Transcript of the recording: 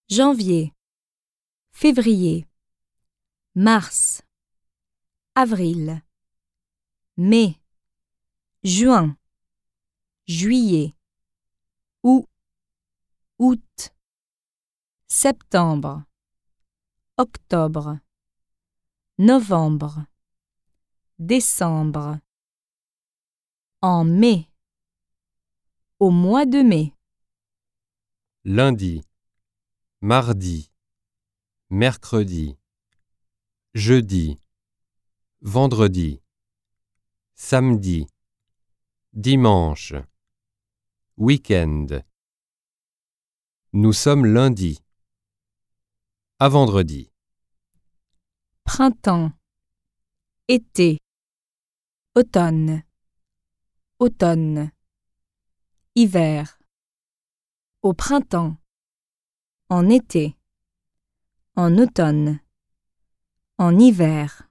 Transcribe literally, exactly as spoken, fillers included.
janvier, février, mars, avril, mai, juin, juillet, août, août, septembre, octobre, novembre, décembre. En mai, au mois de mai. Lundi, mardi, mercredi, jeudi, vendredi, samedi, dimanche, week-end. Nous sommes lundi. À vendredi. Printemps, été, automne, automne, hiver. Au printemps, en été, en automne, en hiver.